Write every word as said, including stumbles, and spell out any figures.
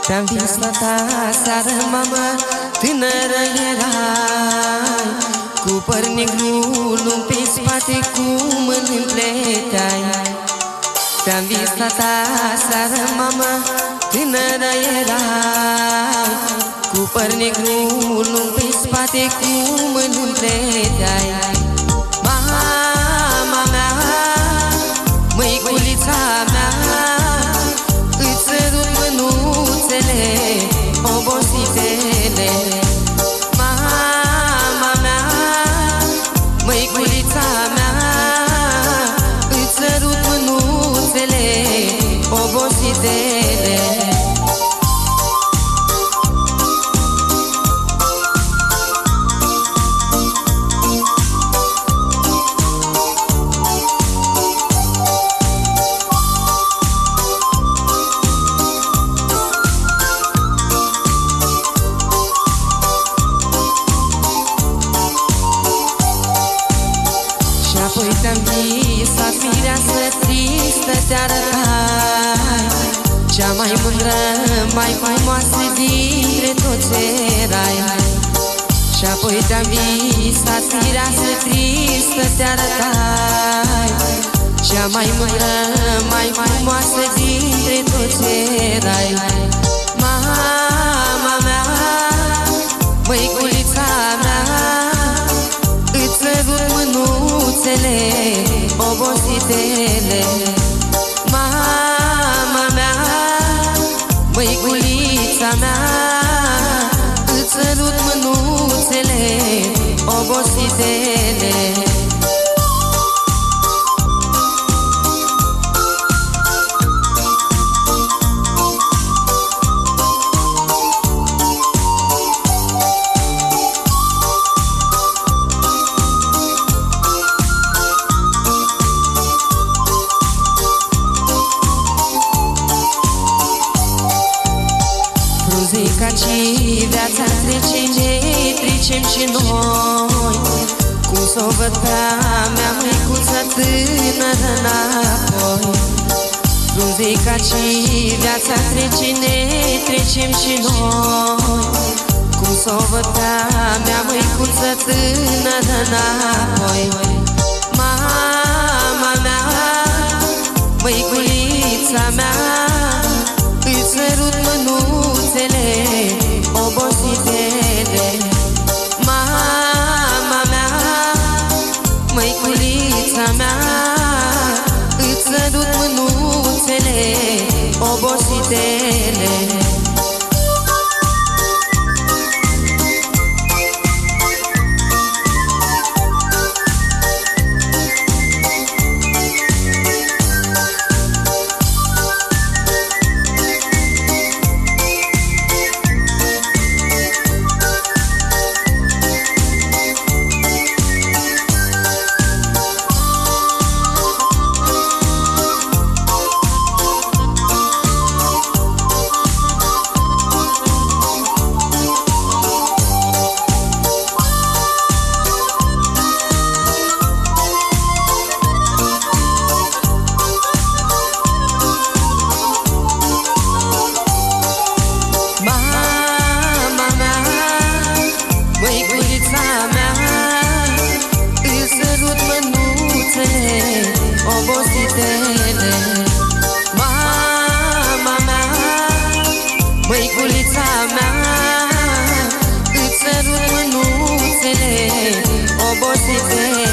Te-am visat aseară, mamă, tânără erai, cu păr negru lung pe spate, cu mâini împleteai. Te-am visat aseară, mamă, tânără erai, cu păr negru lung pe spate, cu mâini împleteai. Mama mea, măiculița mea, îți sărut mânuțele obositele. Mama mea, măiculița mea, îți sărut mânuțele obositele. Apoi te-am visat, mireasă tristă te arătai, cea mai mândră, mai frumoasă dintre toți erai. Și apoi te-am visat, mireasă tristă te arătai, cea mai mândră, mai frumoasă dintre toți erai. Mama mea, măiculița mea, îți sărut mânuțele obositele. Mama mea, măiculița mea, îți sărut mânuțele obositele. Și viața trece, ne trecem și noi, cum s-o văd pe-a mea măicuță tânără înapoi. Frunzica și viața trece, ne trecem și noi, cum s-o văd pe-a mea măicuță tânără înapoi. Mama mea, măiculița mea, îți sărut mânuțele obositele. Mama mea, măiculița mea, îți sărut mânuțele obositele. Măiculița mea, îți sărut mânuțele obositele. Mama mea, măiculița mea, îți sărut mânuțele obositele.